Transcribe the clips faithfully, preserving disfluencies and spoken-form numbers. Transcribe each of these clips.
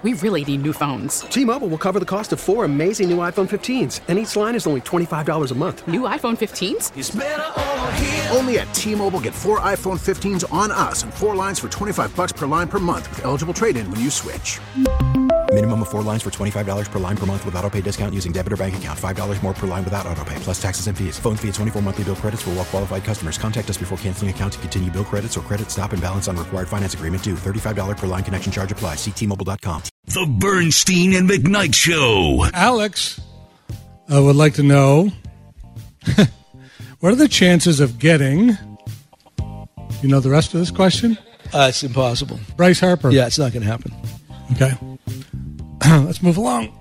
we really need new phones. T-Mobile will cover the cost of four amazing new iPhone fifteens, and each line is only twenty-five dollars a month. New iPhone fifteens? It's better over here. Only at T-Mobile, get four iPhone fifteens on us and four lines for twenty-five dollars per line per month with eligible trade-in when you switch. Minimum of four lines for twenty-five dollars per line per month with autopay discount using debit or bank account. five dollars more per line without autopay, plus taxes and fees. Phone fee at twenty-four monthly bill credits for well-qualified customers. Contact us before canceling account to continue bill credits or credit stop and balance on required finance agreement due. thirty-five dollars per line connection charge applies. See T Mobile dot com. The Bernstein and McKnight Show. Alex, I would like to know, what are the chances of getting, you know the rest of this question? Uh, it's impossible. Bryce Harper. Yeah, it's not going to happen. Okay. Let's move along.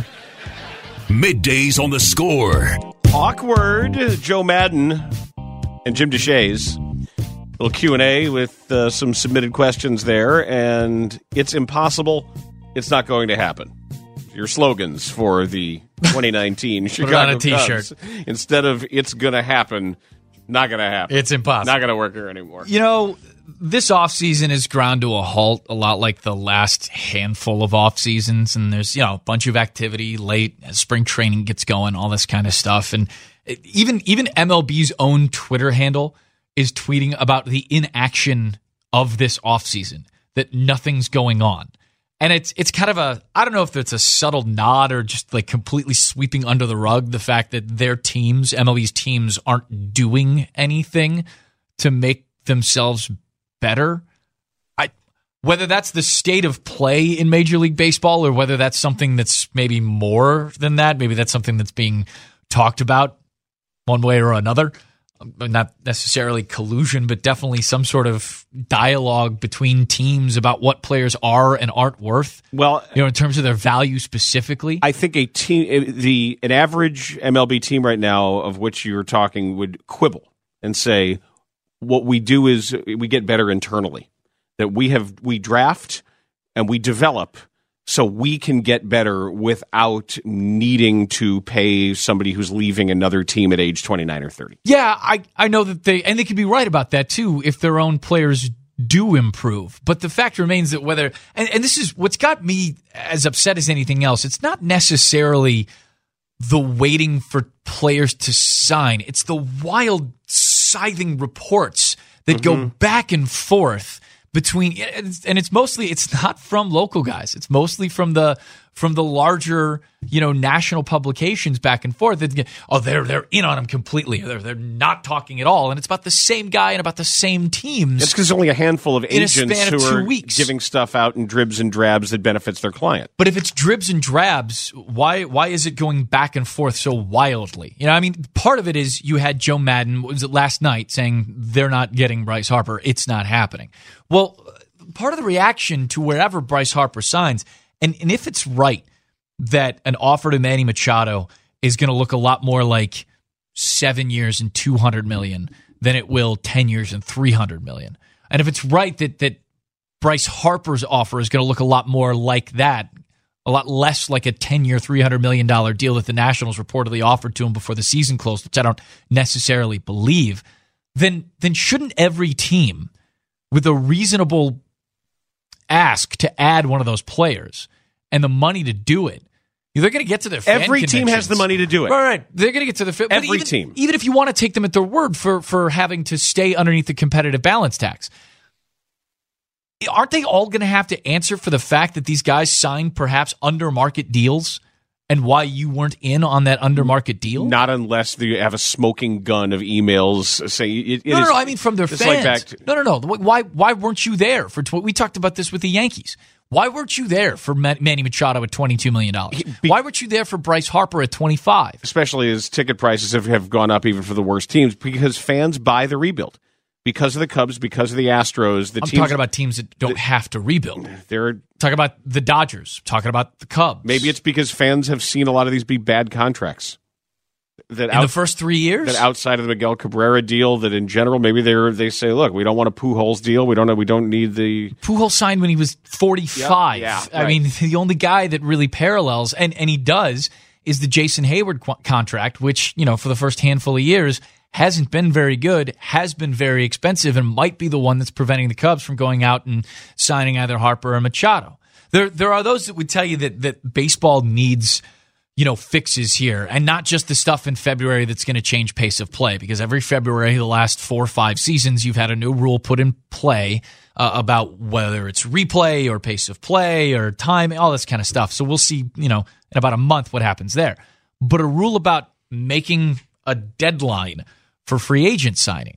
Middays on the Score. Awkward. Joe Madden and Jim DeShays. Little Q and A with uh, some submitted questions there, and it's impossible. It's not going to happen. Your slogans for the twenty nineteen Chicago on a t-shirt. Cubs. Instead of "it's going to happen," not going to happen. It's impossible. Not going to work here anymore. You know, this offseason is ground to a halt, a lot like the last handful of off seasons, and there's, you know, a bunch of activity late as spring training gets going, all this kind of stuff. And even even M L B's own Twitter handle is tweeting about the inaction of this offseason, that nothing's going on. And it's it's kind of a, I don't know if it's a subtle nod or just like completely sweeping under the rug the fact that their teams, M L B's teams, aren't doing anything to make themselves better. I whether that's the state of play in Major League Baseball or whether that's something that's maybe more than that, maybe that's something that's being talked about one way or another. Not necessarily collusion, but definitely some sort of dialogue between teams about what players are and aren't worth. Well, you know, in terms of their value specifically. I think a team, the an average M L B team right now, of which you're talking, would quibble and say, "What we do is we get better internally. That we have we draft and we develop." So we can get better without needing to pay somebody who's leaving another team at age twenty-nine or thirty. Yeah, I, I know that they, and they could be right about that too, if their own players do improve. But the fact remains that whether, and, and this is what's got me as upset as anything else, it's not necessarily the waiting for players to sign. It's the wild, scything reports that mm-hmm. go back and forth between, and it's mostly, it's not from local guys. It's mostly from the from the larger, you know, national publications back and forth. Oh, they're they're in on him completely. They're they're not talking at all, and it's about the same guy and about the same teams. It's because there's only a handful of agents who are weeks. giving stuff out in dribs and drabs that benefits their client. But if it's dribs and drabs, why why is it going back and forth so wildly? You know, I mean, part of it is you had Joe Madden, was it last night, saying they're not getting Bryce Harper. It's not happening. Well, part of the reaction to wherever Bryce Harper signs, and, and if it's right that an offer to Manny Machado is going to look a lot more like seven years and two hundred million dollars than it will ten years and three hundred million dollars. And if it's right that that Bryce Harper's offer is going to look a lot more like that, a lot less like a ten-year, three hundred million dollars deal that the Nationals reportedly offered to him before the season closed, which I don't necessarily believe, then then shouldn't every team with a reasonable ask to add one of those players and the money to do it, they're going to get to their fan Every team has the money to do it. Right, right. They're going to get to the fan. Every even, team. Even if you want to take them at their word for, for having to stay underneath the competitive balance tax, aren't they all going to have to answer for the fact that these guys signed perhaps under market deals and why you weren't in on that under market deal? Not unless you have a smoking gun of emails saying it, it no, no, is, no. I mean from their fans. Like back to, no, no, no. Why, why weren't you there for? Tw- we talked about this with the Yankees. Why weren't you there for Manny Machado at twenty-two million dollars? Be, Why weren't you there for Bryce Harper at twenty-five? Especially as ticket prices have, have gone up even for the worst teams, because fans buy the rebuild. Because of the Cubs, because of the Astros. The I'm teams, talking about teams that don't the, have to rebuild. They're talking about the Dodgers, talking about the Cubs. Maybe it's because fans have seen a lot of these be bad contracts. That in out, the first three years? That outside of the Miguel Cabrera deal, that in general, maybe they they say, look, we don't want a Pujols deal. We don't we don't need the... Pujols signed when he was forty-five. Yeah, yeah, I right. mean, the only guy that really parallels, and, and he does, is the Jason Hayward qu- contract, which, you know, for the first handful of years, hasn't been very good, has been very expensive, and might be the one that's preventing the Cubs from going out and signing either Harper or Machado. There there are those that would tell you that that baseball needs, you know, fixes here, and not just the stuff in February that's going to change pace of play, because every February, the last four or five seasons, you've had a new rule put in play uh, about whether it's replay or pace of play or time, all this kind of stuff. So we'll see, you know, in about a month what happens there. But a rule about making a deadline for free agent signing.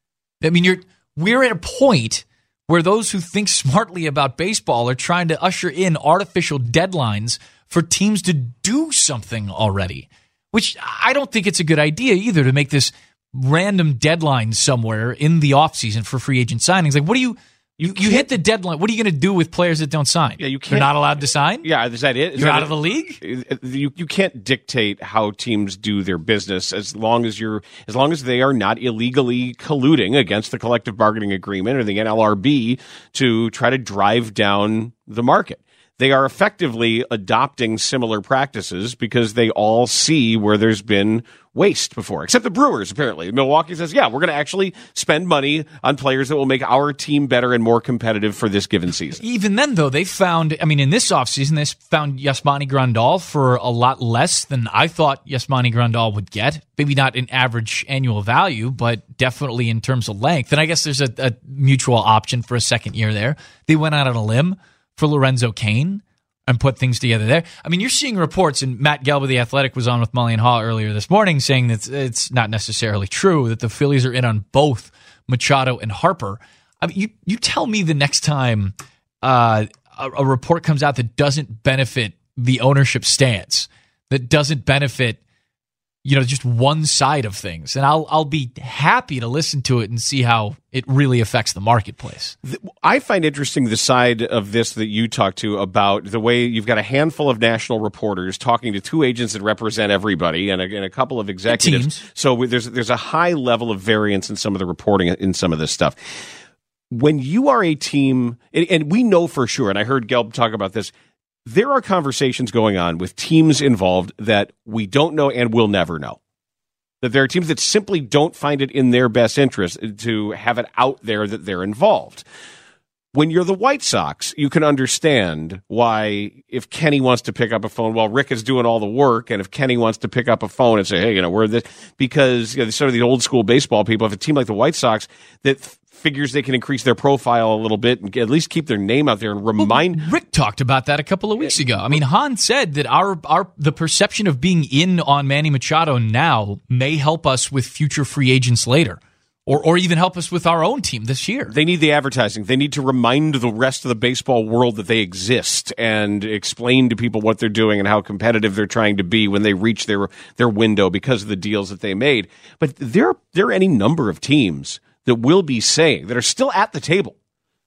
I mean, you're we're at a point where those who think smartly about baseball are trying to usher in artificial deadlines for teams to do something already, which I don't think it's a good idea either, to make this random deadline somewhere in the offseason for free agent signings. Like, what do you you, you hit the deadline? What are you going to do with players that don't sign? Yeah, you can't, You're not allowed to sign? Yeah, is that it? Is You're that out it? of the league? You you can't dictate how teams do their business as long as you're as long as they are not illegally colluding against the collective bargaining agreement or the N L R B to try to drive down the market. They are effectively adopting similar practices because they all see where there's been waste before, except the Brewers, apparently. Milwaukee says, yeah, we're going to actually spend money on players that will make our team better and more competitive for this given season. Even then, though, they found, I mean, in this offseason, they found Yasmani Grandal for a lot less than I thought Yasmani Grandal would get. Maybe not in average annual value, but definitely in terms of length. And I guess there's a, a mutual option for a second year there. They went out on a limb for Lorenzo Cain and put things together there. I mean, you're seeing reports, and Matt Gelb of The Athletic was on with Mully and Haw earlier this morning saying that it's not necessarily true, that the Phillies are in on both Machado and Harper. I mean, you, you tell me the next time uh, a, a report comes out that doesn't benefit the ownership stance, that doesn't benefit, you know, just one side of things. And I'll I'll be happy to listen to it and see how it really affects the marketplace. I find interesting the side of this that you talk to about the way you've got a handful of national reporters talking to two agents that represent everybody and a, and a couple of executives. So there's there's a high level of variance in some of the reporting in some of this stuff. When you are a team, and, and we know for sure, and I heard Gelb talk about this, there are conversations going on with teams involved that we don't know and will never know. That there are teams that simply don't find it in their best interest to have it out there that they're involved. When you're the White Sox, you can understand why if Kenny wants to pick up a phone, well, Rick is doing all the work, and if Kenny wants to pick up a phone and say, hey, you know, we're this, because, you know, sort of the old school baseball people, if a team like the White Sox that figures they can increase their profile a little bit and at least keep their name out there and remind. Well, Rick talked about that a couple of weeks ago. I mean, Han said that our our the perception of being in on Manny Machado now may help us with future free agents later, or or even help us with our own team this year. They need the advertising. They need to remind the rest of the baseball world that they exist and explain to people what they're doing and how competitive they're trying to be when they reach their their window because of the deals that they made. But there there are any number of teams that will be saying, that are still at the table,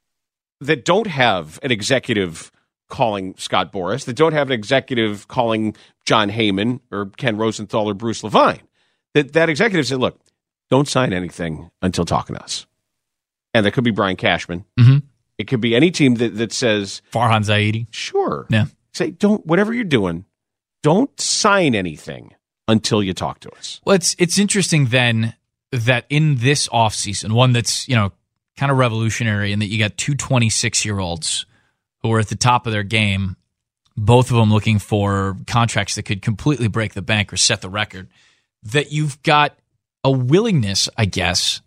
that don't have an executive calling Scott Boras, that don't have an executive calling John Heyman or Ken Rosenthal or Bruce Levine, that that executive said, look, don't sign anything until talking to us. And that could be Brian Cashman. Mm-hmm. It could be any team that, that says... Farhan Zaidi. Sure. Yeah. Say, don't, whatever you're doing, don't sign anything until you talk to us. Well, it's it's interesting then that in this offseason, one that's, you know, kind of revolutionary in that you got two twenty-six-year-olds who are at the top of their game, both of them looking for contracts that could completely break the bank or set the record, that you've got a willingness, I guess,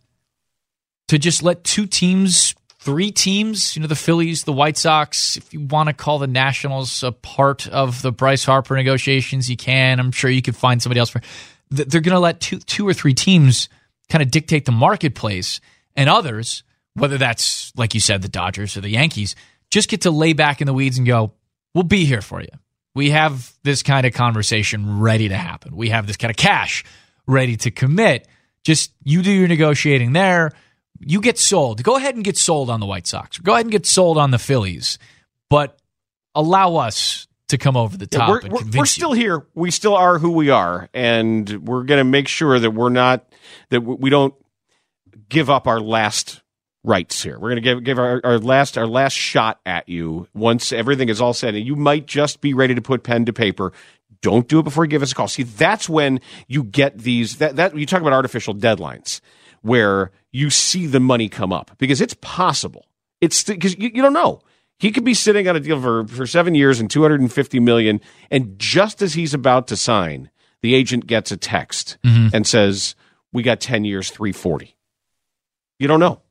to just let two teams, three teams, you know, the Phillies, the White Sox, if you want to call the Nationals a part of the Bryce Harper negotiations, you can. I'm sure you could find somebody else. For, they're going to let two, two or three teams kind of dictate the marketplace, and others, whether that's, like you said, the Dodgers or the Yankees, just get to lay back in the weeds and go, we'll be here for you. We have this kind of conversation ready to happen. We have this kind of cash ready to commit. Just you do your negotiating there. You get sold. Go ahead and get sold on the White Sox. Go ahead and get sold on the Phillies. But allow us to come over the top yeah, we're, and we're, convince we're still you. here. We still are who we are, and we're going to make sure that we're not that we don't give up our last rights here. We're going to give give our, our last our last shot at you once everything is all said, and you might just be ready to put pen to paper. Don't do it before you give us a call. See, that's when you get these. That that you talk about artificial deadlines, where you see the money come up because it's possible. It's because you, you don't know. He could be sitting on a deal for, for seven years and two hundred fifty million dollars, and just as he's about to sign, the agent gets a text mm-hmm. and says, we got ten years, three forty. You don't know.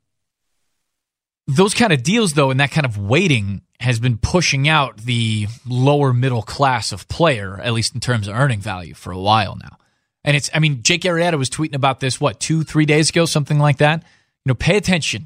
Those kind of deals, though, and that kind of waiting has been pushing out the lower middle class of player, at least in terms of earning value, for a while now. And it's, I mean, Jake Arrieta was tweeting about this, what, two, three days ago, something like that? You know, pay attention,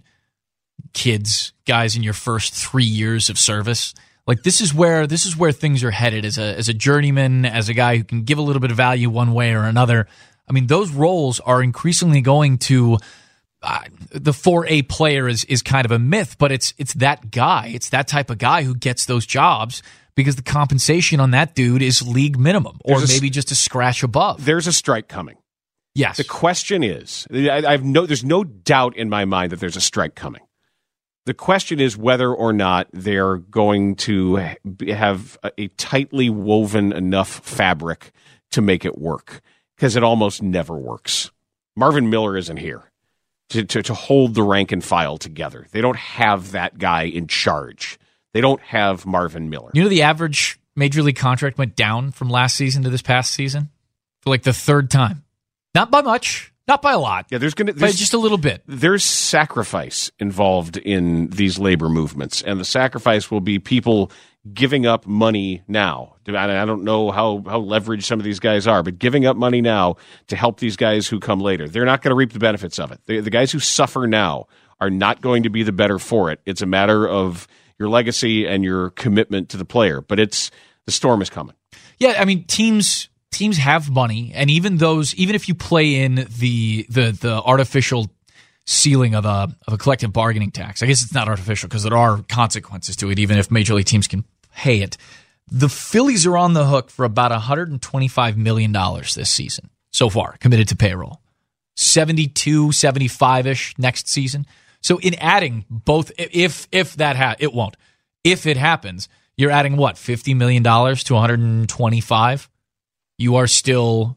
kids, guys in your first three years of service. Like, this is where this is where things are headed as a as a journeyman, as a guy who can give a little bit of value one way or another. I mean, those roles are increasingly going to uh, the four A player is is kind of a myth, but it's it's that guy, it's that type of guy who gets those jobs because the compensation on that dude is league minimum, or a, maybe just a scratch above. There's a strike coming. Yes. The question is, I, I have no, there's no doubt in my mind that there's a strike coming. The question is whether or not they're going to have a tightly woven enough fabric to make it work, because it almost never works. Marvin Miller isn't here to, to, to hold the rank and file together. They don't have that guy in charge. They don't have Marvin Miller. You know, the average major league contract went down from last season to this past season for like the third time. Not by much. Not by a lot. Yeah, there's going to but just a little bit. There's sacrifice involved in these labor movements, and the sacrifice will be people giving up money now. I don't know how, how leveraged some of these guys are, but giving up money now to help these guys who come later. They're not going to reap the benefits of it. The, the guys who suffer now are not going to be the better for it. It's a matter of your legacy and your commitment to the player, but it's the storm is coming. Yeah, I mean, teams... Teams have money, and even those, even if you play in the the the artificial ceiling of a of a collective bargaining tax, I guess it's not artificial because there are consequences to it, even if major league teams can pay it. The Phillies are on the hook for about one hundred twenty-five million dollars this season so far, committed to payroll. seventy-two, seventy-five-ish next season. So in adding both, if if that ha- it won't, if it happens, you're adding what, fifty million dollars to one hundred twenty-five? You are still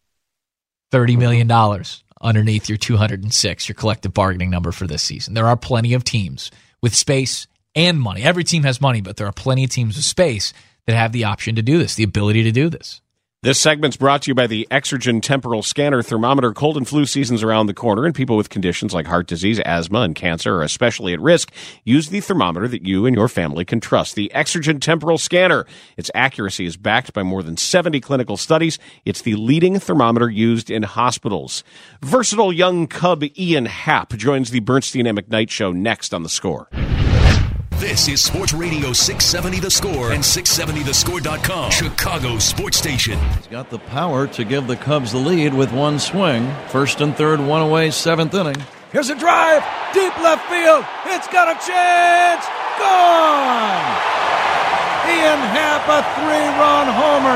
thirty million dollars underneath your two hundred six, your collective bargaining number for this season. There are plenty of teams with space and money. Every team has money, but there are plenty of teams with space that have the option to do this, the ability to do this. This segment's brought to you by the Exergen Temporal Scanner Thermometer. Cold and flu season's around the corner, and people with conditions like heart disease, asthma, and cancer are especially at risk. Use the thermometer that you and your family can trust. The Exergen Temporal Scanner. Its accuracy is backed by more than seventy clinical studies. It's the leading thermometer used in hospitals. Versatile young cub Ian Happ joins the Bernstein and McKnight Show next on The Score. This is Sports Radio six seventy The Score and six seventy the score dot com, Chicago's sports station. He's got the power to give the Cubs the lead with one swing. First and third, one away, seventh inning. Here's a drive, deep left field. It's got a chance. Gone! Ian Happ, a three-run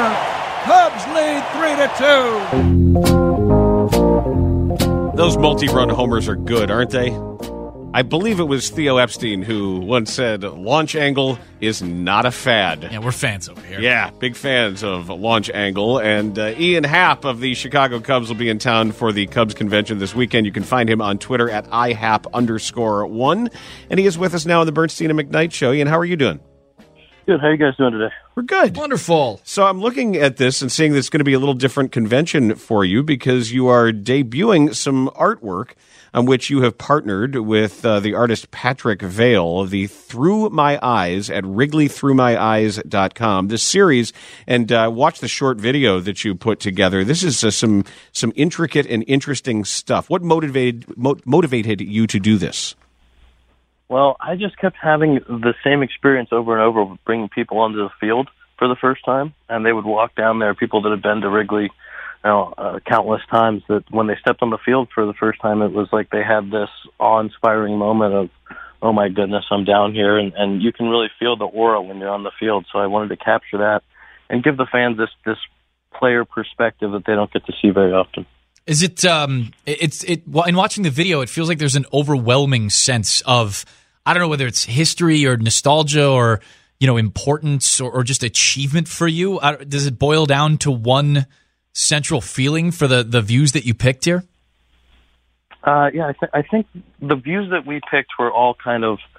homer. Cubs lead three to two. Those multi-run homers are good, aren't they? I believe it was Theo Epstein who once said, launch angle is not a fad. Yeah, we're fans over here. Yeah, big fans of launch angle. And uh, Ian Happ of the Chicago Cubs will be in town for the Cubs convention this weekend. You can find him on Twitter at ihap underscore one. And he is with us now on the Bernstein and McKnight Show. Ian, how are you doing? Good. How are you guys doing today? We're good. Wonderful. So I'm looking at this and seeing that it's going to be a little different convention for you because you are debuting some artwork on which you have partnered with uh, the artist Patrick Vale of the Through My Eyes at wrigley through my eyes dot com. This series, and uh, watch the short video that you put together. This is uh, some some intricate and interesting stuff. What motivated mo- motivated you to do this? Well, I just kept having the same experience over and over with bringing people onto the field for the first time, and they would walk down there, people that had been to Wrigley, you know, uh, countless times, that when they stepped on the field for the first time, it was like they had this awe-inspiring moment of, oh my goodness, I'm down here, and, and you can really feel the aura when you're on the field. So I wanted to capture that and give the fans this this player perspective that they don't get to see very often. Is it? Um, it's it. In watching the video, it feels like there's an overwhelming sense of, I don't know whether it's history or nostalgia or, you know, importance or, or just achievement for you. Does it boil down to one central feeling for the, the views that you picked here? Uh, yeah, I, th- I think the views that we picked were all kind of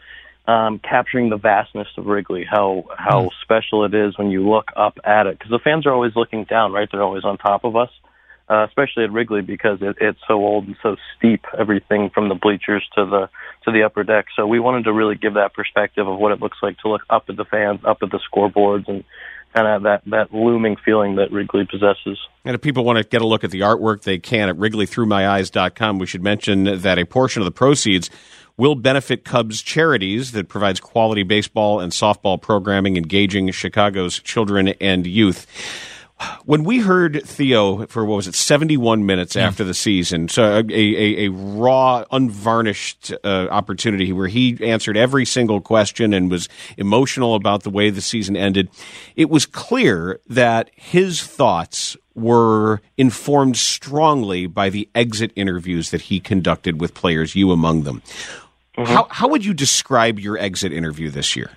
um, capturing the vastness of Wrigley, how how special it is when you look up at it. Because the fans are always looking down, right? They're always on top of us, uh, especially at Wrigley because it, it's so old and so steep, everything from the bleachers to the to the upper deck. So we wanted to really give that perspective of what it looks like to look up at the fans, up at the scoreboards, and kind of that, that looming feeling that Wrigley possesses. And if people want to get a look at the artwork, they can at Wrigley Through My Eyes dot com. We should mention that a portion of the proceeds will benefit Cubs Charities that provides quality baseball and softball programming engaging Chicago's children and youth. When we heard Theo for, what was it, seventy-one minutes yeah. after the season, so a, a, a raw, unvarnished uh, opportunity where he answered every single question and was emotional about the way the season ended, it was clear that his thoughts were informed strongly by the exit interviews that he conducted with players, you among them. Mm-hmm. How, how would you describe your exit interview this year?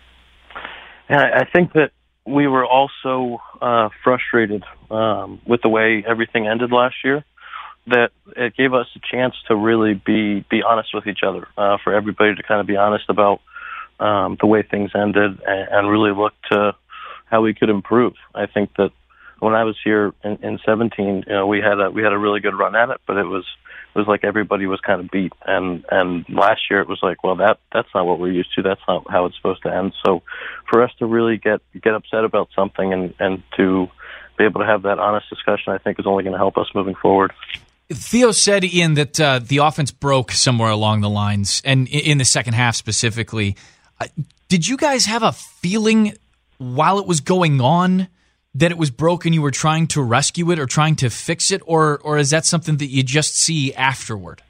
I think that we were also uh, frustrated um, with the way everything ended last year, that it gave us a chance to really be, be honest with each other, uh, for everybody to kind of be honest about um, the way things ended and, and really look to how we could improve. I think that when I was here in, in seventeen, you know, we had a we had a really good run at it, but it was it was like everybody was kind of beat. And and last year it was like, well, that that's not what we're used to. That's not how it's supposed to end. So for us to really get get upset about something and and to be able to have that honest discussion, I think is only going to help us moving forward. Theo said, Ian, that uh, the offense broke somewhere along the lines, and in the second half specifically. Uh, did you guys have a feeling while it was going on that it was broken, you were trying to rescue it or trying to fix it, or or is that something that you just see afterward?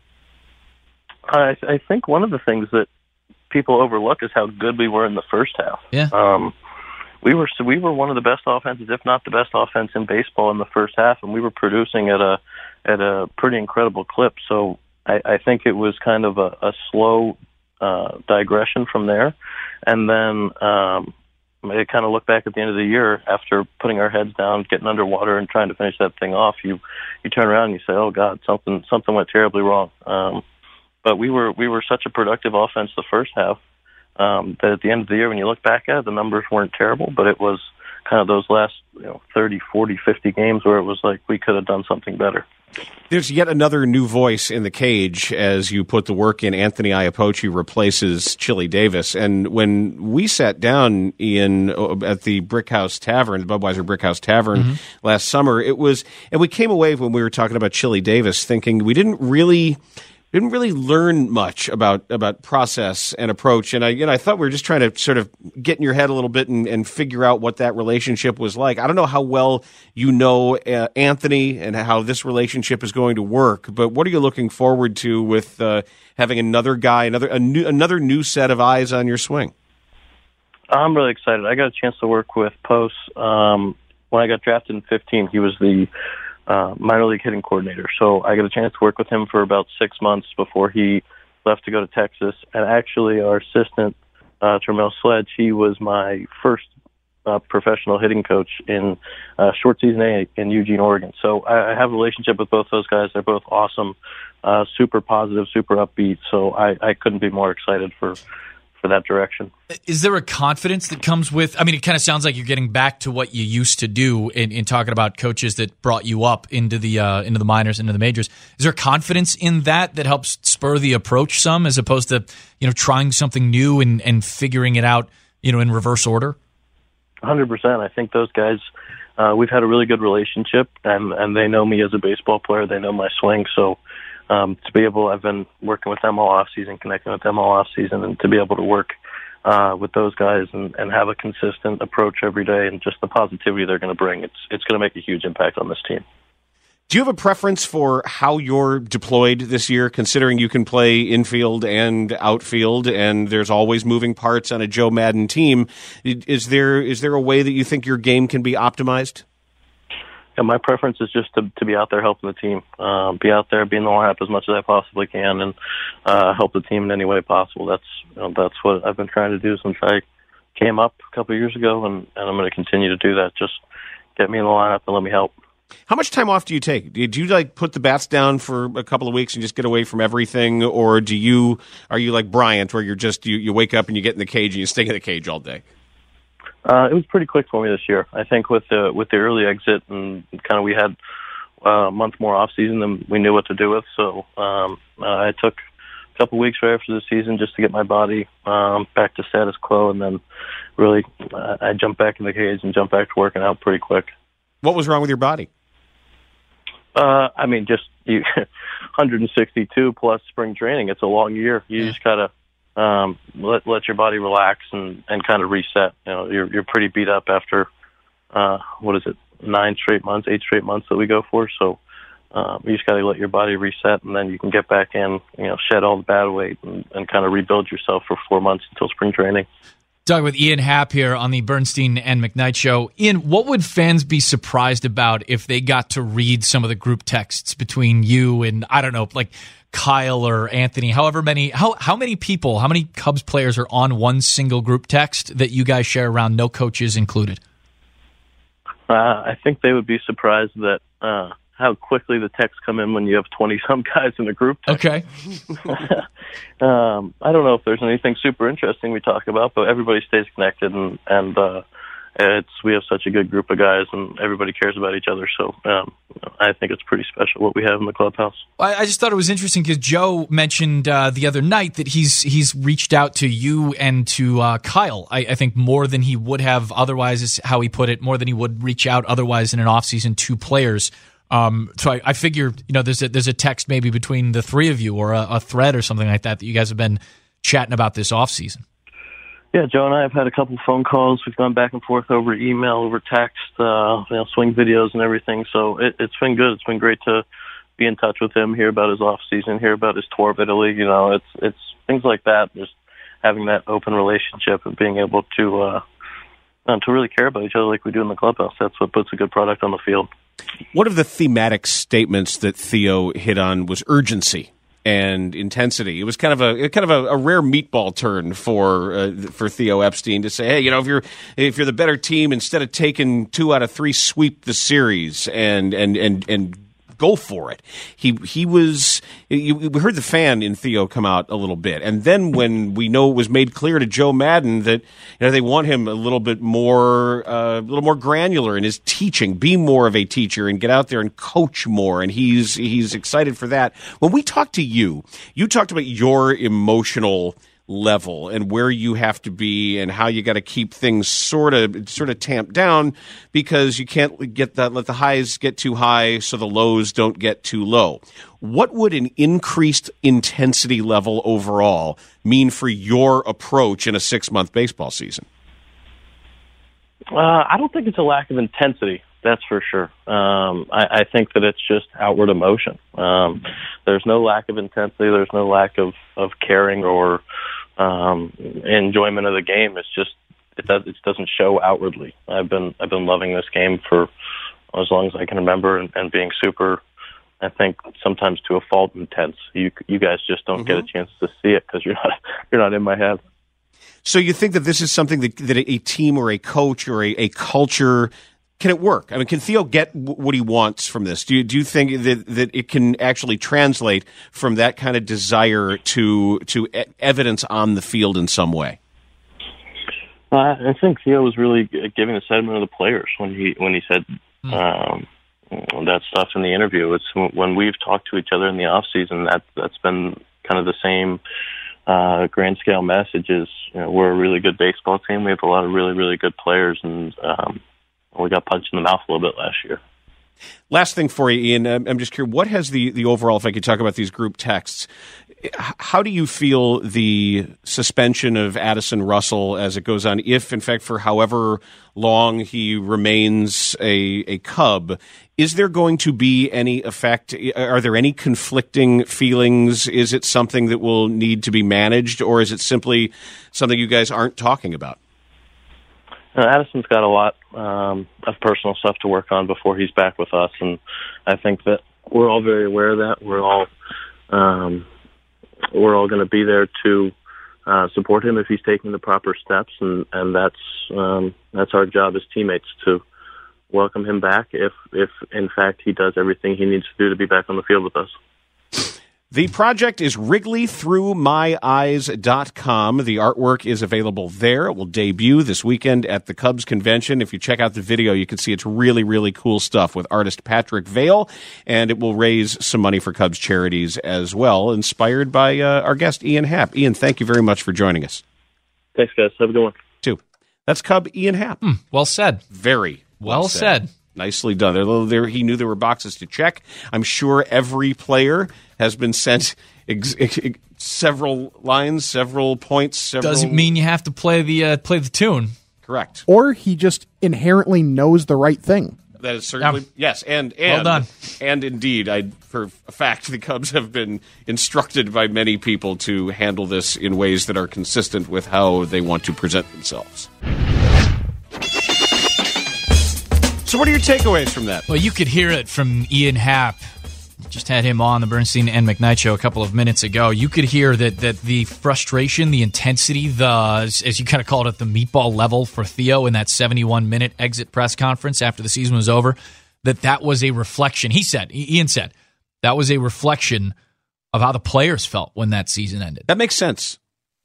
I, I think one of the things that people overlook is how good we were in the first half. Yeah. Um, we were so we were one of the best offenses, if not the best offense in baseball in the first half, and we were producing at a at a pretty incredible clip. So I, I think it was kind of a, a slow uh, digression from there, and then um, I kind of look back at the end of the year after putting our heads down, getting underwater, and trying to finish that thing off. You you turn around and you say, "Oh God, something something went terribly wrong." Um, but we were we were such a productive offense the first half um, that at the end of the year, when you look back at it, the numbers weren't terrible, but it was kind of those last you know thirty, forty, fifty games where it was like we could have done something better. There's yet another new voice in the cage as you put the work in. Anthony Iapoce replaces Chili Davis. And when we sat down, Ian, at the Brickhouse Tavern, the Budweiser Brickhouse Tavern mm-hmm. last summer, it was, and we came away when we were talking about Chili Davis thinking we didn't really... didn't really learn much about, about process and approach. And I, you know, I thought we were just trying to sort of get in your head a little bit and, and figure out what that relationship was like. I don't know how well you know uh, Anthony and how this relationship is going to work, but what are you looking forward to with uh, having another guy, another a new, another new set of eyes on your swing? I'm really excited. I got a chance to work with Post. Um, when I got drafted in fifteen, he was the Uh, minor league hitting coordinator. So I got a chance to work with him for about six months before he left to go to Texas. And actually our assistant, uh, Termel Sledge, he was my first uh, professional hitting coach in uh, short season A in Eugene, Oregon. So I, I have a relationship with both those guys. They're both awesome, uh, super positive, super upbeat. So I, I couldn't be more excited for for that direction. Is there a confidence that comes with, I mean, it kind of sounds like you're getting back to what you used to do in, in talking about coaches that brought you up into the uh, into the minors, into the majors. Is there confidence in that that helps spur the approach some, as opposed to, you know, trying something new and, and figuring it out, you know, in reverse order? one hundred percent. I think those guys, uh, we've had a really good relationship, and, and they know me as a baseball player. They know my swing, so Um, to be able, I've been working with them all off season, connecting with them all off season, and to be able to work uh, with those guys and, and have a consistent approach every day, and just the positivity they're going to bring, it's it's going to make a huge impact on this team. Do you have a preference for how you're deployed this year, considering you can play infield and outfield, and there's always moving parts on a Joe Madden team? Is there is there a way that you think your game can be optimized? Yeah, my preference is just to, to be out there helping the team, uh, be out there, be in the lineup as much as I possibly can, and uh, help the team in any way possible. That's you know, that's what I've been trying to do since I came up a couple of years ago, and, and I'm going to continue to do that. Just get me in the lineup and let me help. How much time off do you take? Do you like put the bats down for a couple of weeks and just get away from everything, or do you are you like Bryant, where you're just you, you wake up and you get in the cage and you stay in the cage all day? Uh, it was pretty quick for me this year. I think with the with the early exit and kind of we had uh, a month more off season than we knew what to do with. So um, uh, I took a couple weeks right after the season just to get my body um, back to status quo, and then really uh, I jumped back in the cage and jumped back to working out pretty quick. What was wrong with your body? Uh, I mean, just you, one hundred sixty-two plus spring training. It's a long year. You yeah. just gotta um, let let your body relax and, and kind of reset. You know, you're you're pretty beat up after uh, what is it, nine straight months, eight straight months that we go for. So um, you just gotta let your body reset, and then you can get back in. You know, shed all the bad weight and, and kind of rebuild yourself for four months until spring training. Talking with Ian Happ here on the Bernstein and McKnight Show. Ian, what would fans be surprised about if they got to read some of the group texts between you and, I don't know, like Kyle or Anthony, however many, how, how many people, how many Cubs players are on one single group text that you guys share around, no coaches included? Uh, I think they would be surprised that uh, how quickly the texts come in when you have twenty-some guys in a group text. Okay. um, I don't know if there's anything super interesting we talk about, but everybody stays connected, and, and uh, it's we have such a good group of guys, and everybody cares about each other. So um, I think it's pretty special what we have in the clubhouse. I, I just thought it was interesting because Joe mentioned uh, the other night that he's he's reached out to you and to uh, Kyle, I, I think more than he would have otherwise, is how he put it, more than he would reach out otherwise in an offseason to players. Um, so I, I figure, you know, there's a, there's a text maybe between the three of you or a, a thread or something like that that you guys have been chatting about this offseason. Yeah, Joe and I have had a couple phone calls. We've gone back and forth over email, over text, uh, you know, swing videos and everything. So it, it's been good. It's been great to be in touch with him, hear about his off season, hear about his tour of Italy. You know, it's it's things like that. Just having that open relationship and being able to uh, to really care about each other like we do in the clubhouse. That's what puts a good product on the field. One of the thematic statements that Theo hit on was urgency and intensity. It was kind of a kind of a, a rare meatball turn for uh, for Theo Epstein to say, hey, you know, if you're if you're the better team, instead of taking two out of three, sweep the series and and and and go for it. He he was. We heard the fan in Theo come out a little bit, and then when we know it was made clear to Joe Madden that you know they want him a little bit more, uh, a little more granular in his teaching, be more of a teacher, and get out there and coach more, and he's he's excited for that. When we talked to you, you talked about your emotional level and where you have to be and how you got to keep things sort of sort of tamped down because you can't get that let the highs get too high so the lows don't get too low. What would an increased intensity level overall mean for your approach in a six-month baseball season? Uh, I don't think it's a lack of intensity. That's for sure. Um, I, I think that it's just outward emotion. Um, there's no lack of intensity. There's no lack of, of caring or um, enjoyment of the game. It's just it does it doesn't show outwardly. I've been I've been loving this game for as long as I can remember, and, and being super. I think sometimes to a fault intense. You you guys just don't mm-hmm. get a chance to see it because you're not you're not in my head. So you think that this is something that, that a team or a coach or a, a culture. Can it work? I mean, can Theo get what he wants from this? Do you, do you think that, that it can actually translate from that kind of desire to to e- evidence on the field in some way? Uh, I think Theo was really giving a sentiment of the players when he when he said mm. um, that stuff in the interview. It's when we've talked to each other in the off season that that's been kind of the same uh, grand scale message. Is you know, we're a really good baseball team. We have a lot of really really good players, and um, we got punched in the mouth a little bit last year. Last thing for you, Ian, I'm just curious, what has the, the overall, if I could talk about these group texts, how do you feel the suspension of Addison Russell as it goes on, if, in fact, for however long he remains a, a Cub, is there going to be any effect? Are there any conflicting feelings? Is it something that will need to be managed, or is it simply something you guys aren't talking about? Uh, Addison's got a lot um, of personal stuff to work on before he's back with us, and I think that we're all very aware of that. We're all um, we're all going to be there to uh, support him if he's taking the proper steps, and and that's um, that's our job as teammates to welcome him back if, if in fact he does everything he needs to do to be back on the field with us. The project is Wrigley Through My Eyes dot com. The artwork is available there. It will debut this weekend at the Cubs convention. If you check out the video, you can see it's really, really cool stuff with artist Patrick Vale, and it will raise some money for Cubs charities as well, inspired by uh, our guest, Ian Happ. Ian, thank you very much for joining us. Thanks, guys. Have a good one. Two. That's Cub Ian Happ. Hmm, well said. Very well, well said. said. Nicely done. There, there, he knew there were boxes to check. I'm sure every player has been sent ex- ex- ex- several lines, several points. Several... Doesn't mean you have to play the uh, play the tune. Correct. Or he just inherently knows the right thing. That is certainly yeah. yes, and and well done. and indeed, I for a fact the Cubs have been instructed by many people to handle this in ways that are consistent with how they want to present themselves. So what are your takeaways from that? Well, you could hear it from Ian Happ. Just had him on the Bernstein and McKnight show a couple of minutes ago. You could hear that that the frustration, the intensity, the as you kind of called it, the meatball level for Theo in that seventy-one minute exit press conference after the season was over, that that was a reflection. He said, Ian said, that was a reflection of how the players felt when that season ended. That makes sense.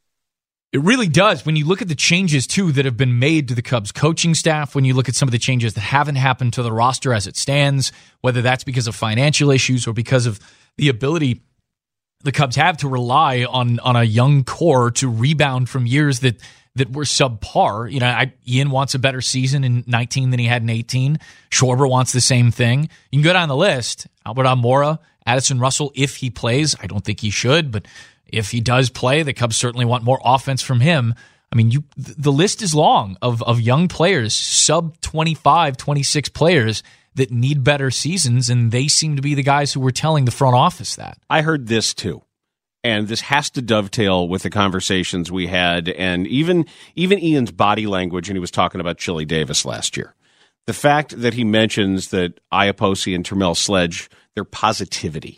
It really does. When you look at the changes, too, that have been made to the Cubs coaching staff, when you look at some of the changes that haven't happened to the roster as it stands, whether that's because of financial issues or because of the ability the Cubs have to rely on on a young core to rebound from years that that were subpar. You know, I, Ian wants a better season in nineteen than he had in eighteen. Schwarber wants the same thing. You can go down the list. Albert Almora, Addison Russell, if he plays. I don't think he should, but if he does play, the Cubs certainly want more offense from him. I mean, you the list is long of, of young players, sub twenty-five, twenty-six players that need better seasons, and they seem to be the guys who were telling the front office that. I heard this too, and this has to dovetail with the conversations we had, and even even Ian's body language when he was talking about Chili Davis last year. The fact that he mentions that Iapoce and Termel Sledge, their positivity.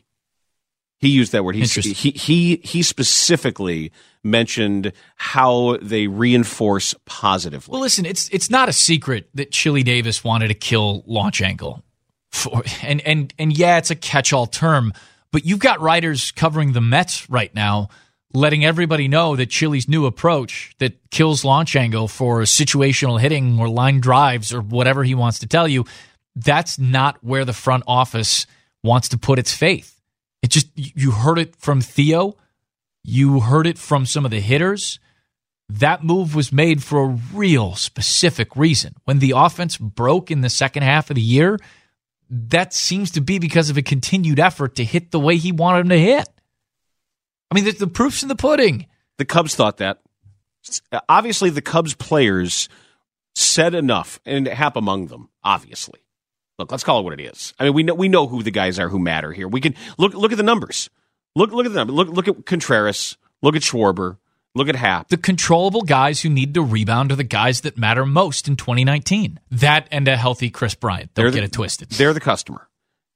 He used that word. He, he he he specifically mentioned how they reinforce positively. Well, listen, it's it's not a secret that Chili Davis wanted to kill launch angle, for, and and and yeah, it's a catch-all term. But you've got writers covering the Mets right now, letting everybody know that Chili's new approach that kills launch angle for situational hitting or line drives or whatever he wants to tell you, that's not where the front office wants to put its faith. It just, you heard it from Theo. You heard it from some of the hitters. That move was made for a real specific reason. When the offense broke in the second half of the year, that seems to be because of a continued effort to hit the way he wanted him to hit. I mean, the, the proof's in the pudding. The Cubs thought that. Obviously, the Cubs players said enough, and Happ among them, obviously. Look, let's call it what it is. I mean, we know we know who the guys are who matter here. We can look look at the numbers. Look look at the numbers. Look look at Contreras. Look at Schwarber. Look at Happ. The controllable guys who need to rebound are the guys that matter most in twenty nineteen. That and a healthy Chris Bryant. Don't they're get the, it twisted. They're the customer,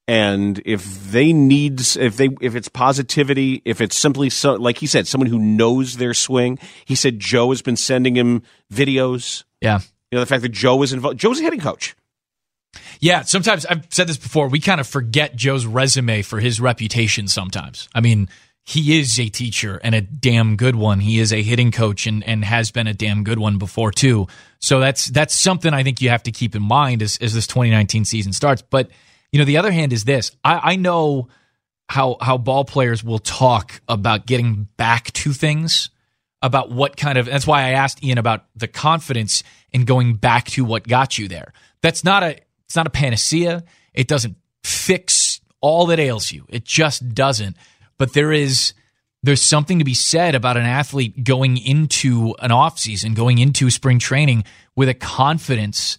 and if they need, if they if it's positivity, if it's simply so, like he said, someone who knows their swing. He said Joe has been sending him videos. Yeah, you know the fact that Joe is involved. Joe's a hitting coach. Yeah, sometimes, I've said this before, we kind of forget Joe's resume for his reputation sometimes. I mean, he is a teacher and a damn good one. He is a hitting coach and, and has been a damn good one before, too. So that's that's something I think you have to keep in mind as, as this twenty nineteen season starts. But, you know, the other hand is this. I, I know how how ball players will talk about getting back to things, about what kind of – that's why I asked Ian about the confidence in going back to what got you there. That's not a – It's not a panacea. It doesn't fix all that ails you. It just doesn't. But there is there's something to be said about an athlete going into an offseason, going into spring training with a confidence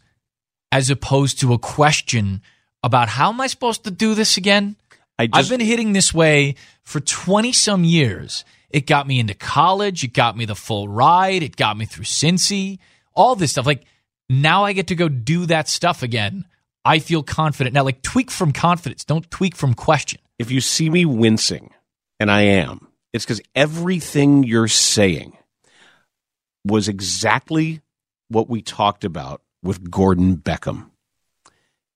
as opposed to a question about how am I supposed to do this again? I just, I've been hitting this way for twenty-some years. It got me into college. It got me the full ride. It got me through Cincy. All this stuff. Like, now I get to go do that stuff again. I feel confident. Now, like, tweak from confidence. Don't tweak from question. If you see me wincing, and I am, it's because everything you're saying was exactly what we talked about with Gordon Beckham.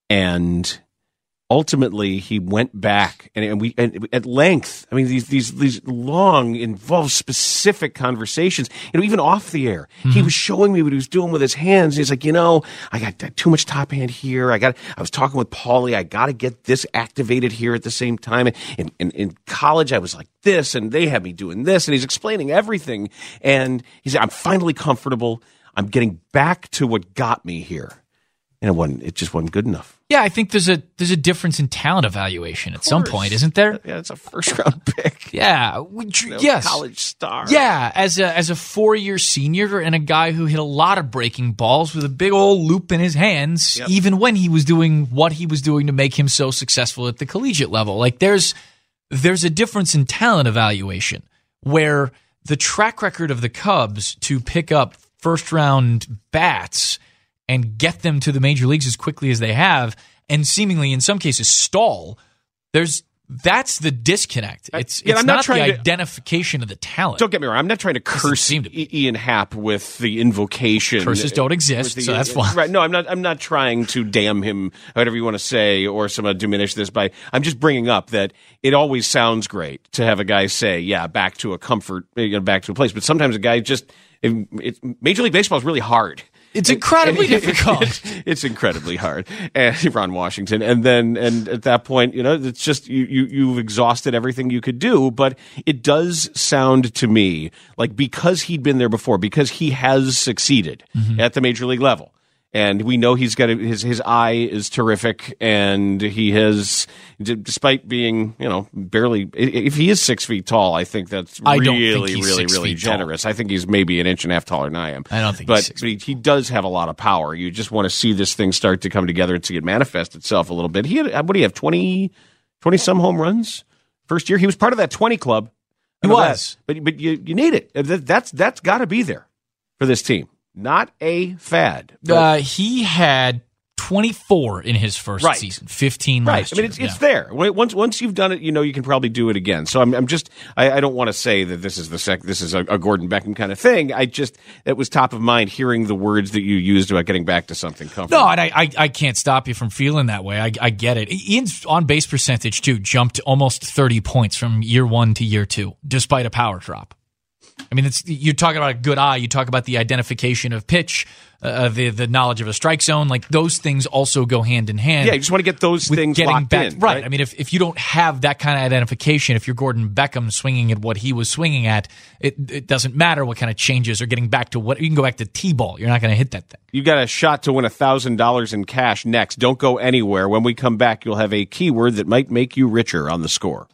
And ultimately, he went back and, and we and at length. I mean, these these these long, involved, specific conversations. You know, even off the air, mm-hmm. he was showing me what he was doing with his hands. He's like, you know, I got too much top hand here. I got. I was talking with Paulie. I got to get this activated here at the same time. In, in in college, I was like this, and they had me doing this. And he's explaining everything. And he said, I'm finally comfortable. I'm getting back to what got me here. And it wasn't. It just wasn't good enough. Yeah, I think there's a there's a difference in talent evaluation at some point, isn't there? Yeah, it's a first round pick. Yeah, we, no yes, college star. Yeah, as a as a four year senior and a guy who hit a lot of breaking balls with a big old loop in his hands, yep. even when he was doing what he was doing to make him so successful at the collegiate level. Like there's there's a difference in talent evaluation where the track record of the Cubs to pick up first round bats and get them to the major leagues as quickly as they have, and seemingly in some cases stall. There's that's the disconnect. It's yeah, it's I'm not, not trying the to, identification of the talent. Don't get me wrong. I'm not trying to curse seem to be. Ian Happ with the invocation. Curses don't exist, the, so that's fine. Right? No, I'm not. I'm not trying to damn him, whatever you want to say, or somehow diminish this by. I'm just bringing up that it always sounds great to have a guy say, "Yeah, back to a comfort, you know, back to a place." But sometimes a guy just. It, it, Major League Baseball is really hard. It's incredibly and, and, difficult. It's, it's incredibly hard. And Ron Washington, and then and at that point, you know, it's just you, you you've exhausted everything you could do. But it does sound to me like because he'd been there before, because he has succeeded mm-hmm. at the major league level. And we know he's got a, his his eye is terrific, and he has, despite being you know barely, if he is six feet tall, I think that's I really, don't think he's really, six really feet generous. tall. I think he's maybe an inch and a half taller than I am. I don't think, but, he's six but he, he does have a lot of power. You just want to see this thing start to come together and see it manifest itself a little bit. He had what do you have twenty, twenty some home runs first year. He was part of that twenty club. He was, that. but but you you need it. That's that's got to be there for this team. Not a fad. Uh, he had twenty-four in his first right. season, fifteen right. last I mean, year. it's, it's yeah. there. Once once you've done it, you know you can probably do it again. So I'm, I'm just I, I don't want to say that this is the sec, this is a, a Gordon Beckham kind of thing. I just it was top of mind hearing the words that you used about getting back to something comfortable. No, and I, I I can't stop you from feeling that way. I, I get it. Ian's on base percentage too jumped almost thirty points from year one to year two, despite a power drop. I mean, it's, you're talking about a good eye. You talk about the identification of pitch, uh, the the knowledge of a strike zone. Like those things also go hand in hand. Yeah, you just want to get those things locked back, in. Right. right. I mean, if, if you don't have that kind of identification, if you're Gordon Beckham swinging at what he was swinging at, it, it doesn't matter what kind of changes or getting back to what you can go back to T-ball. You're not going to hit that thing. You got a shot to win one thousand dollars in cash next. Don't go anywhere. When we come back, you'll have a keyword that might make you richer on The Score.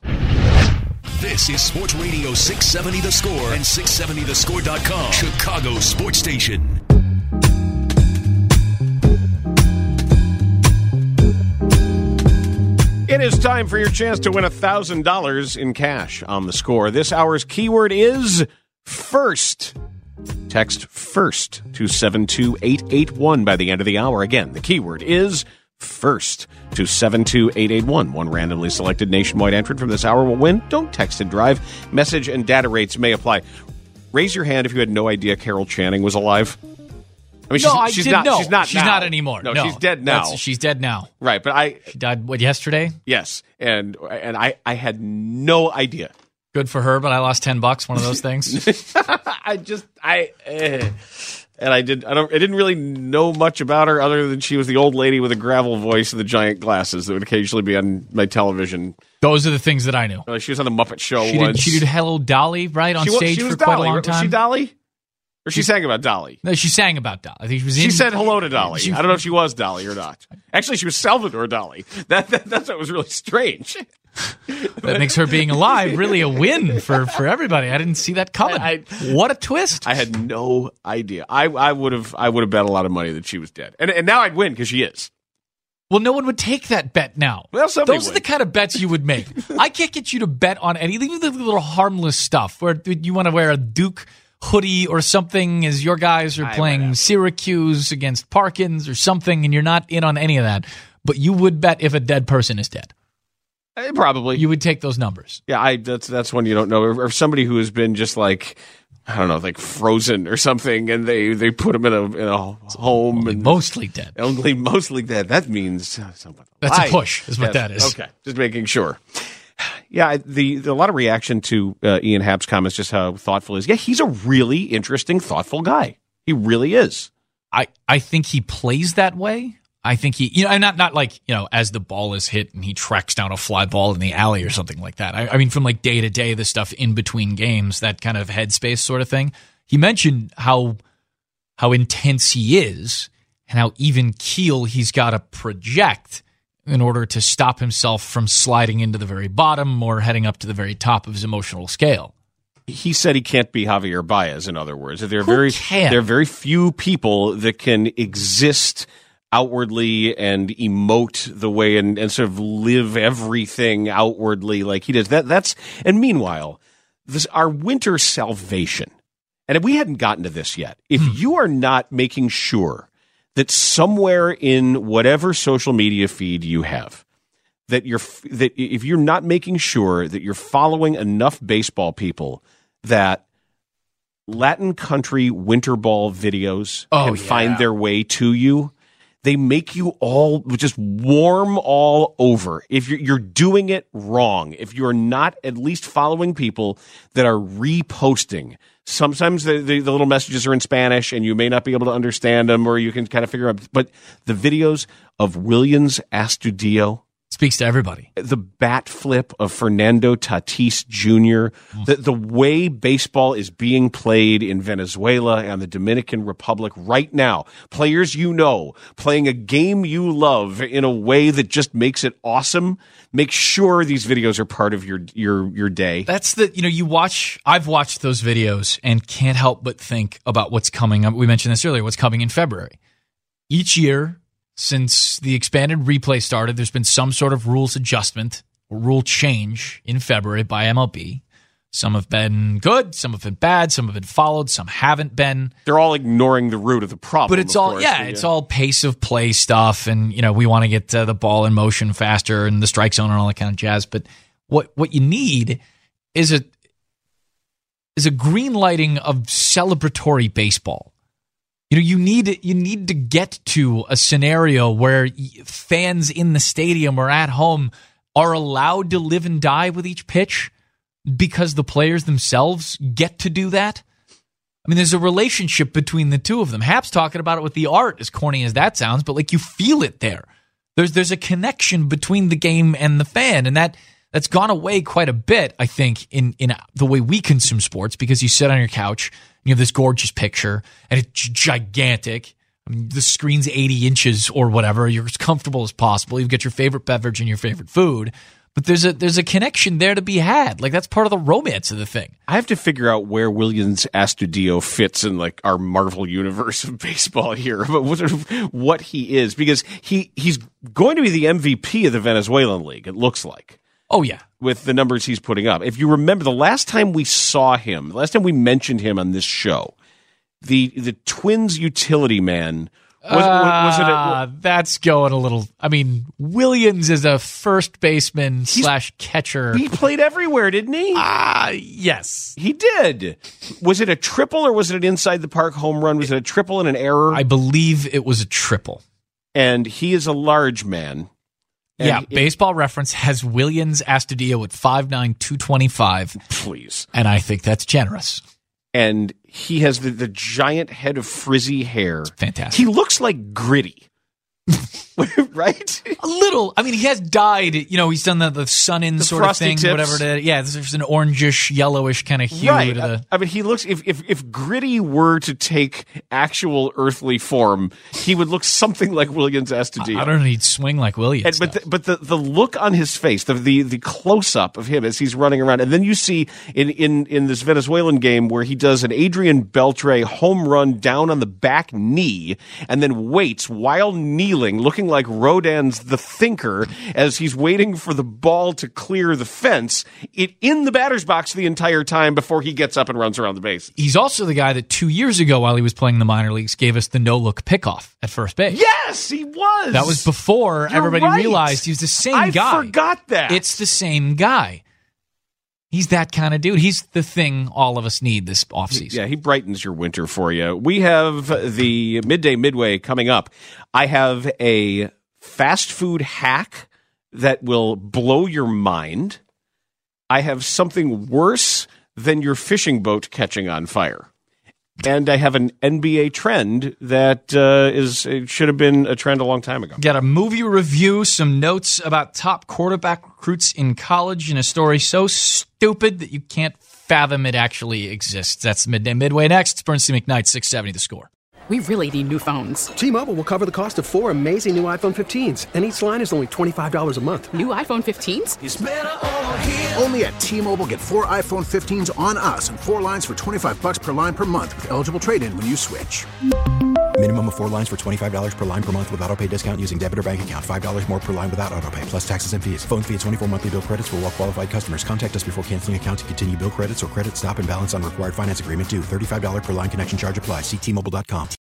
This is Sports Radio six seventy The Score and six seventy the score dot com, Chicago Sports Station. It is time for your chance to win one thousand dollars in cash on The Score. This hour's keyword is FIRST. Text FIRST to seven two eight eight one by the end of the hour. Again, the keyword is FIRST to seven two eight eight one. One randomly selected nationwide entrant from this hour will win. Don't text and drive. Message and data rates may apply. Raise your hand if you had no idea Carol Channing was alive. I mean, no, she's, I she's did not. know. She's not. She's now. not anymore. No, no, she's dead now. That's, she's dead now. Right, but I. She died what yesterday? Yes, and and I I had no idea. Good for her, but I lost ten bucks. One of those things. I just I. Eh. And I did. I don't. I didn't really know much about her other than she was the old lady with a gravel voice and the giant glasses that would occasionally be on my television. Those are the things that I knew. Uh, she was on the Muppet Show she once. Did, she did Hello Dolly right on she, stage she was for Dolly. quite a long time. Was she Dolly? Or she, she sang about Dolly? No, she sang about Dolly. I think she was. She in, said hello to Dolly. She, I don't know if she was Dolly or not. Actually, she was Salvador Dolly. That, that that's what was really strange. That makes her being alive really a win for, for everybody. I didn't see that coming. I, what a twist! I had no idea. I I would have I would have bet a lot of money that she was dead, and and now I'd win because she is. Well, no one would take that bet now. Well, somebody Those would. are the kind of bets you would make. I can't get you to bet on any even the little harmless stuff where you want to wear a Duke hoodie or something as your guys are playing Syracuse against Parkins or something, and you're not in on any of that. But you would bet if a dead person is dead. Uh, probably. You would take those numbers. Yeah, I that's that's one you don't know. Or, or somebody who has been just like I don't know, like frozen or something, and they, they put him in a in a home. Only and mostly dead. Only mostly dead. That means something. That's alive. a push, is what Yes. that is. Okay, just making sure. Yeah, the, the a lot of reaction to uh, Ian Happ's comments, just how thoughtful he is. Yeah, he's a really interesting, thoughtful guy. He really is. I, I think he plays that way. I think he, you know, and not not like, you know, as the ball is hit and he tracks down a fly ball in the alley or something like that. I, I mean, from like day to day, the stuff in between games, that kind of headspace sort of thing. He mentioned how how intense he is and how even keel he's got to project in order to stop himself from sliding into the very bottom or heading up to the very top of his emotional scale. He said he can't be Javier Baez, in other words. There are Who very can? there are very few people that can exist outwardly and emote the way and, and sort of live everything outwardly like he does. That that's and meanwhile, this our winter salvation. And we hadn't gotten to this yet. If Hmm. you are not making sure that somewhere in whatever social media feed you have, that you're that if you're not making sure that you're following enough baseball people that Latin country winter ball videos Oh, can yeah. find their way to you, they make you all just warm all over. If you're, you're doing it wrong, if you're not at least following people that are reposting. Sometimes the, the, the little messages are in Spanish and you may not be able to understand them, or you can kind of figure out. But the videos of Willians Astudillo speaks to everybody. The bat flip of Fernando Tatis Junior The, the way baseball is being played in Venezuela and the Dominican Republic right now. Players you know playing a game you love in a way that just makes it awesome. Make sure these videos are part of your your your day. That's the, you know, you watch, I've watched those videos and can't help but think about what's coming. We mentioned this earlier, what's coming in February. Each year, since the expanded replay started, there's been some sort of rules adjustment or rule change in February by M L B. Some have been good, some have been bad, some have been followed, some haven't been. They're all ignoring the root of the problem. But it's of all, course. yeah, it's all pace of play stuff, and you know we want to get uh, the ball in motion faster and the strike zone and all that kind of jazz. But what what you need is a is a green lighting of celebratory baseball. You know, you need you need to get to a scenario where fans in the stadium or at home are allowed to live and die with each pitch because the players themselves get to do that. I mean, there's a relationship between the two of them. Hap's talking about it with the art, as corny as that sounds, but like you feel it there. There's there's a connection between the game and the fan, and that that's gone away quite a bit, I think, in in the way we consume sports, because you sit on your couch. You have this gorgeous picture, and it's gigantic. I mean, the screen's eighty inches or whatever. You're as comfortable as possible. You've got your favorite beverage and your favorite food. But there's a there's a connection there to be had. Like, that's part of the romance of the thing. I have to figure out where Willians Astudillo fits in like our Marvel universe of baseball here, but what, what he is, because he he's going to be the M V P of the Venezuelan league. It looks like. Oh yeah. With the numbers he's putting up. If you remember, the last time we saw him, the last time we mentioned him on this show, the the Twins utility man was, uh, was it? A, that's going a little. I mean, Williams is a first baseman slash catcher. He played everywhere, didn't he? Ah, uh, yes, he did. Was it a triple or was it an inside the park home run? Was it a triple and an error? I believe it was a triple. And he is a large man. And yeah, it, Baseball Reference has Willians Astudillo at five nine, two twenty-five. Please. And I think that's generous. And he has the, the giant head of frizzy hair. It's fantastic. He looks like Gritty. Right? A little. I mean, he has dyed, you know, he's done the, the sun in the sort of thing, tips. whatever it is. Yeah, there's an orangish, yellowish kind of hue right. to the. I mean, he looks, if, if, if Gritty were to take actual earthly form, he would look something like Willians Astudillo. I don't know, he'd swing like Williams. And, but the, but the, the look on his face, the, the, the close up of him as he's running around, and then you see in, in, in this Venezuelan game where he does an Adrian Beltre home run down on the back knee and then waits while kneeling, looking like Rodin's The Thinker as he's waiting for the ball to clear the fence, it in the batter's box the entire time before he gets up and runs around the base. He's also the guy that two years ago, while he was playing in the minor leagues, gave us the no-look pickoff at first base. Yes, he was. That was before You're everybody right. realized he was the same I guy. I forgot that. It's the same guy. He's that kind of dude. He's the thing all of us need this offseason. Yeah, he brightens your winter for you. We have the Midday Midway coming up. I have a fast food hack that will blow your mind. I have something worse than your fishing boat catching on fire. And I have an N B A trend that uh, is it should have been a trend a long time ago. Got a movie review, some notes about top quarterback recruits in college, and a story so stupid that you can't fathom it actually exists. That's Midday Midway next. It's Bernstein McKnight, six seventy The Score. We really need new phones. T-Mobile will cover the cost of four amazing new iPhone fifteens, and each line is only twenty-five dollars a month. New iPhone fifteens? It's better over here. Only at T-Mobile, get four iPhone fifteens on us and four lines for twenty-five bucks per line per month with eligible trade-in when you switch. Minimum of four lines for twenty-five dollars per line per month with autopay discount using debit or bank account. five dollars more per line without autopay, plus taxes and fees. Phone fee at twenty-four monthly bill credits for well-qualified customers. Contact us before canceling account to continue bill credits or credit stop and balance on required finance agreement due. thirty-five dollars per line connection charge applies. See T Mobile dot com.